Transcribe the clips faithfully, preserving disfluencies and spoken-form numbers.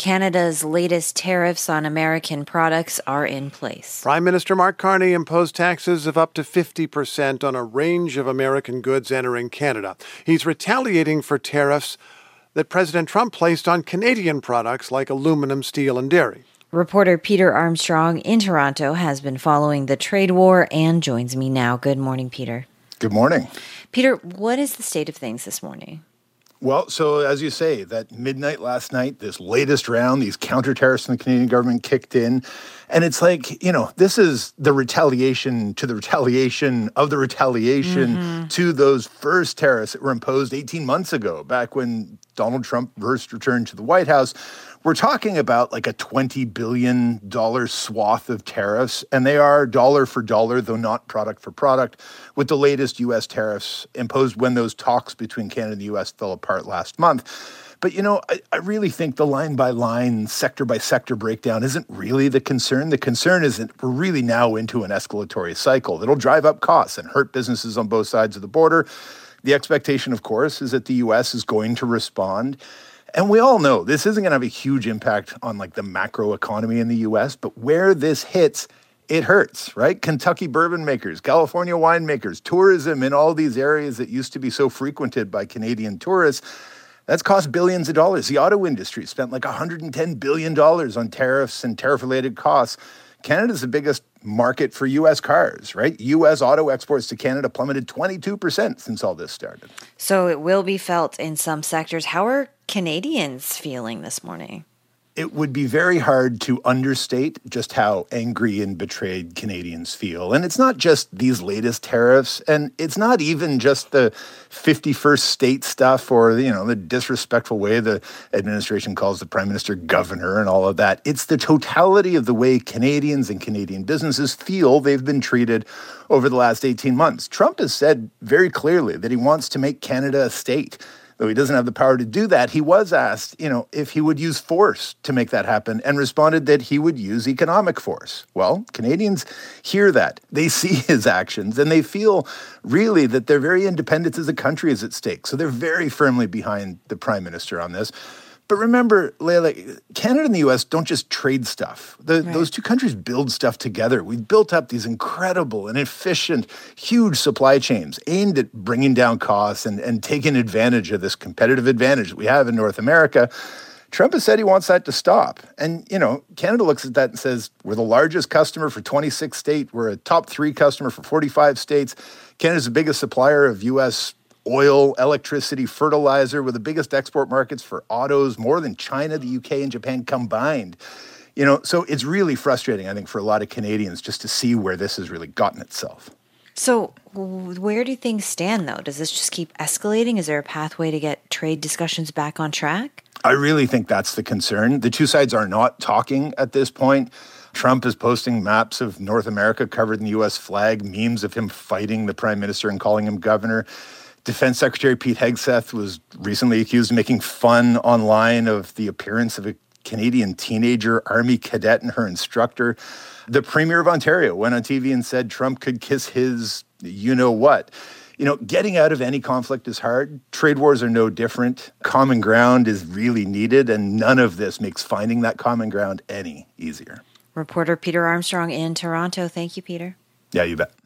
Canada's latest tariffs on American products are in place. Prime Minister Mark Carney imposed taxes of up to fifty percent on a range of American goods entering Canada. He's retaliating for tariffs that President Trump placed on Canadian products like aluminum, steel, and dairy. Reporter Peter Armstrong in Toronto has been following the trade war and joins me now. Good morning, Peter. Good morning. Peter, what is the state of things this morning? Well, so as you say, that midnight last night, this latest round, these counter tariffs from the Canadian government kicked in. And it's like, you know, this is the retaliation to the retaliation of the retaliation mm-hmm. to those first tariffs that were imposed eighteen months ago, back when Donald Trump first returned to the White House. We're talking about like a twenty billion dollars swath of tariffs, and they are dollar for dollar, though not product for product, with the latest U S tariffs imposed when those talks between Canada and the U S fell apart last month. But, you know, I, I really think the line-by-line, sector-by-sector breakdown isn't really the concern. The concern is that we're really now into an escalatory cycle that'll drive up costs and hurt businesses on both sides of the border. The expectation, of course, is that the U S is going to respond. And we all know this isn't going to have a huge impact on like the macro economy in the U S, but where this hits, it hurts, right? Kentucky bourbon makers, California winemakers, tourism in all these areas that used to be so frequented by Canadian tourists, that's cost billions of dollars. The auto industry spent like one hundred ten billion dollars on tariffs and tariff-related costs. Canada's the biggest market for U S cars, right? U S auto exports to Canada plummeted twenty-two percent since all this started. So it will be felt in some sectors. How are Canadians feeling this morning? It would be very hard to understate just how angry and betrayed Canadians feel. And it's not just these latest tariffs, and it's not even just the fifty-first state stuff or, you know, the disrespectful way the administration calls the Prime Minister governor and all of that. It's the totality of the way Canadians and Canadian businesses feel they've been treated over the last eighteen months. Trump has said very clearly that he wants to make Canada a state. Though he doesn't have the power to do that, he was asked, you know, if he would use force to make that happen and responded that he would use economic force. Well, Canadians hear that. They see his actions and they feel really that their very independence as a country is at stake. So they're very firmly behind the Prime Minister on this. But remember, Leila, Canada and the U S don't just trade stuff. The, right. Those two countries build stuff together. We've built up these incredible and efficient, huge supply chains aimed at bringing down costs and, and taking advantage of this competitive advantage that we have in North America. Trump has said he wants that to stop. And, you know, Canada looks at that and says, we're the largest customer for twenty-six states. We're a top three customer for forty-five states. Canada's the biggest supplier of U S oil, electricity, fertilizer. We're the biggest export markets for autos, more than China, the U K, and Japan combined. You know, so it's really frustrating, I think, for a lot of Canadians just to see where this has really gotten itself. So where do things stand, though? Does this just keep escalating? Is there a pathway to get trade discussions back on track? I really think that's the concern. The two sides are not talking at this point. Trump is posting maps of North America covered in the U S flag, memes of him fighting the Prime Minister and calling him governor. Defense Secretary Pete Hegseth was recently accused of making fun online of the appearance of a Canadian teenager Army cadet and her instructor. The Premier of Ontario went on T V and said Trump could kiss his you-know-what. You know, getting out of any conflict is hard. Trade wars are no different. Common ground is really needed, and none of this makes finding that common ground any easier. Reporter Peter Armstrong in Toronto. Thank you, Peter. Yeah, you bet.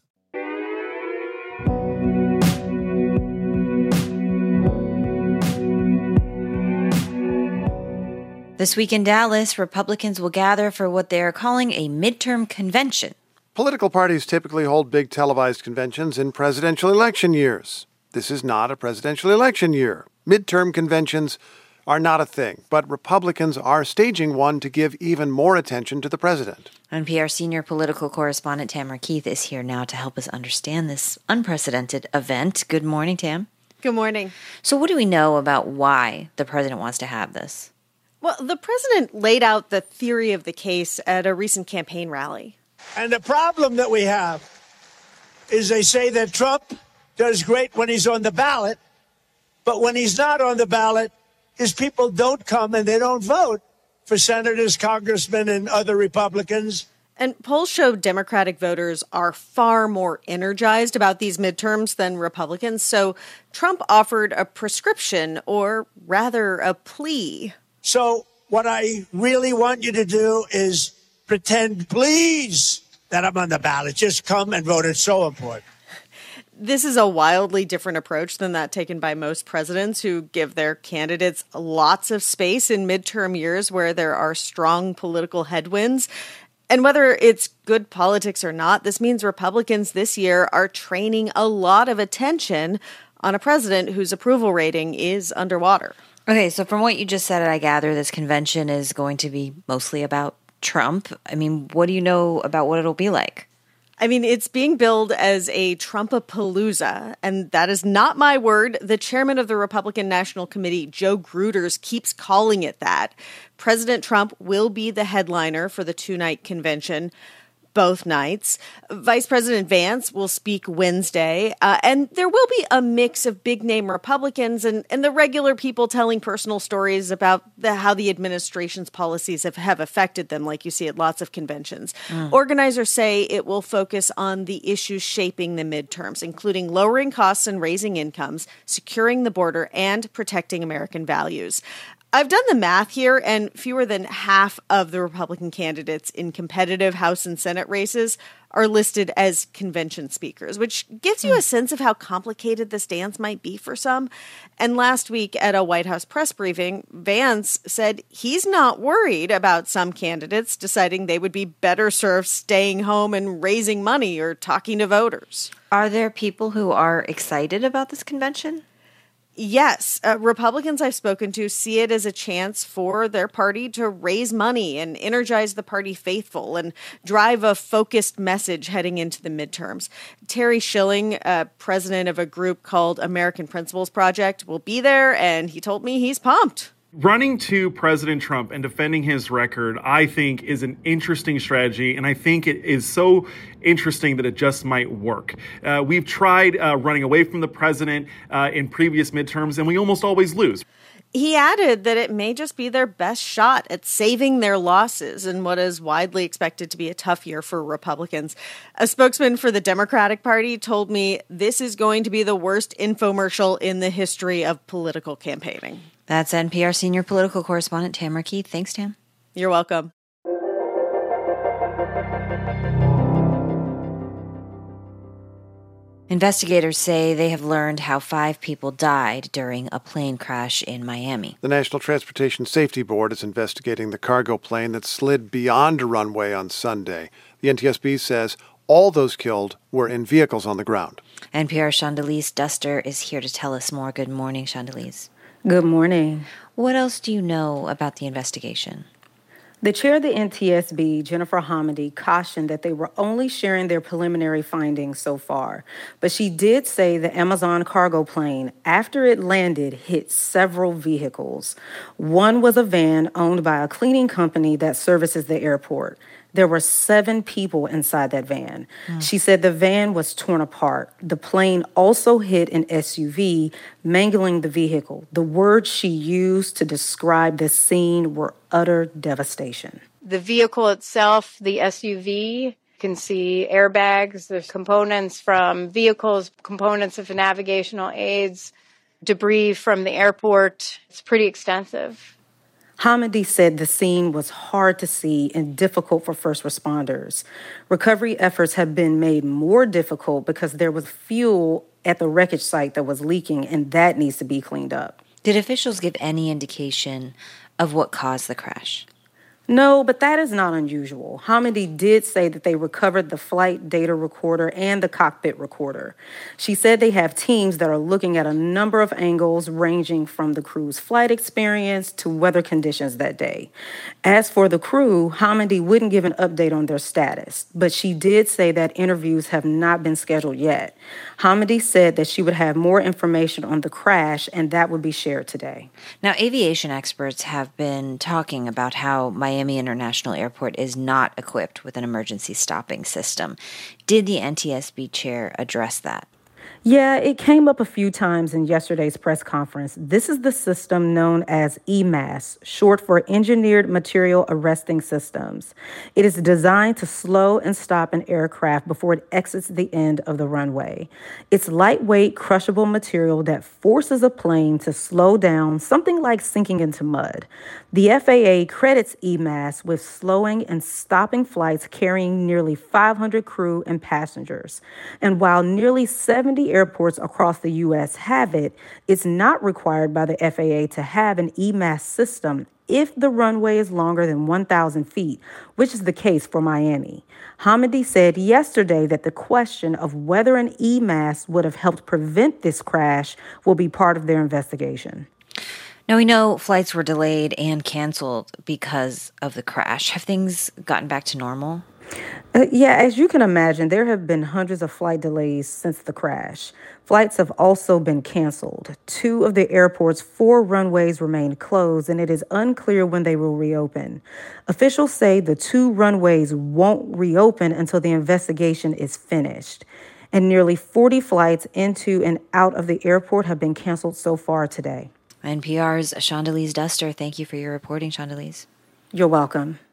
This week in Dallas, Republicans will gather for what they are calling a midterm convention. Political parties typically hold big televised conventions in presidential election years. This is not a presidential election year. Midterm conventions are not a thing, but Republicans are staging one to give even more attention to the president. N P R senior political correspondent Tamara Keith is here now to help us understand this unprecedented event. Good morning, Tam. Good morning. So what do we know about why the president wants to have this? Well, the president laid out the theory of the case at a recent campaign rally. And the problem that we have is they say that Trump does great when he's on the ballot, but when he's not on the ballot, his people don't come and they don't vote for senators, congressmen, and other Republicans. And polls show Democratic voters are far more energized about these midterms than Republicans. So Trump offered a prescription, or rather a plea. So What I really want you to do is pretend, please, that I'm on the ballot. Just come and vote. It's so important. This is a wildly different approach than that taken by most presidents who give their candidates lots of space in midterm years where there are strong political headwinds. And whether it's good politics or not, this means Republicans this year are training a lot of attention on a president whose approval rating is underwater. Okay, so from what you just said, I gather this convention is going to be mostly about Trump. I mean, what do you know about what it'll be like? I mean, it's being billed as a Trumpapalooza, and that is not my word. The chairman of the Republican National Committee, Joe Gruters, keeps calling it that. President Trump will be the headliner for the two-night convention, both nights. Vice President Vance will speak Wednesday, uh, and there will be a mix of big-name Republicans and, and the regular people telling personal stories about the, how the administration's policies have, have affected them, like you see at lots of conventions. Mm. Organizers say it will focus on the issues shaping the midterms, including lowering costs and raising incomes, securing the border, and protecting American values. I've done the math here, and fewer than half of the Republican candidates in competitive House and Senate races are listed as convention speakers, which gives you a sense of how complicated this dance might be for some. And last week at a White House press briefing, Vance said he's not worried about some candidates deciding they would be better served staying home and raising money or talking to voters. Are there people who are excited about this convention? Yes, uh, Republicans I've spoken to see it as a chance for their party to raise money and energize the party faithful and drive a focused message heading into the midterms. Terry Schilling, uh, president of a group called American Principles Project, will be there, and he told me he's pumped. Running to President Trump and defending his record, I think, is an interesting strategy, and I think it is so interesting that it just might work. Uh, we've tried uh, running away from the president uh, in previous midterms, and we almost always lose. He added that it may just be their best shot at saving their losses in what is widely expected to be a tough year for Republicans. A spokesman for the Democratic Party told me this is going to be the worst infomercial in the history of political campaigning. That's N P R senior political correspondent Tamara Keith. Thanks, Tam. You're welcome. Investigators say they have learned how five people died during a plane crash in Miami. The National Transportation Safety Board is investigating the cargo plane that slid beyond a runway on Sunday. The N T S B says all those killed were in vehicles on the ground. N P R's Chandelize Duster is here to tell us more. Good morning, Chandelize. Good morning. What else do you know about the investigation? The chair of the N T S B, Jennifer Homendy, cautioned that they were only sharing their preliminary findings so far. But she did say the Amazon cargo plane, after it landed, hit several vehicles. One was a van owned by a cleaning company that services the airport. There were seven people inside that van. Mm. She said the van was torn apart. The plane also hit an S U V, mangling the vehicle. The words she used to describe the scene were utter devastation. The vehicle itself, the S U V, you can see airbags, there's components from vehicles, components of navigational aids, debris from the airport. It's pretty extensive. Homendy said the scene was hard to see and difficult for first responders. Recovery efforts have been made more difficult because there was fuel at the wreckage site that was leaking, and that needs to be cleaned up. Did officials give any indication of what caused the crash? No, but that is not unusual. Homendy did say that they recovered the flight data recorder and the cockpit recorder. She said they have teams that are looking at a number of angles ranging from the crew's flight experience to weather conditions that day. As for the crew, Homendy wouldn't give an update on their status, but she did say that interviews have not been scheduled yet. Homendy said that she would have more information on the crash and that would be shared today. Now, aviation experts have been talking about how Miami Miami International Airport is not equipped with an emergency stopping system. Did the N T S B chair address that? Yeah, it came up a few times in yesterday's press conference. This is the system known as E M A S, short for Engineered Material Arresting Systems. It is designed to slow and stop an aircraft before it exits the end of the runway. It's lightweight, crushable material that forces a plane to slow down, something like sinking into mud. The F A A credits E M A S with slowing and stopping flights carrying nearly five hundred crew and passengers. And while nearly seventy airports across the U S have it, it's not required by the F A A to have an E M A S system if the runway is longer than one thousand feet, which is the case for Miami. Hamady said yesterday that the question of whether an E M A S would have helped prevent this crash will be part of their investigation. Now, we know flights were delayed and canceled because of the crash. Have things gotten back to normal? Uh, yeah, as you can imagine, there have been hundreds of flight delays since the crash. Flights have also been canceled. Two of the airport's four runways remain closed, and it is unclear when they will reopen. Officials say the two runways won't reopen until the investigation is finished. And nearly forty flights into and out of the airport have been canceled so far today. N P R's Shondelise Duster, thank you for your reporting, Shondelise. You're welcome.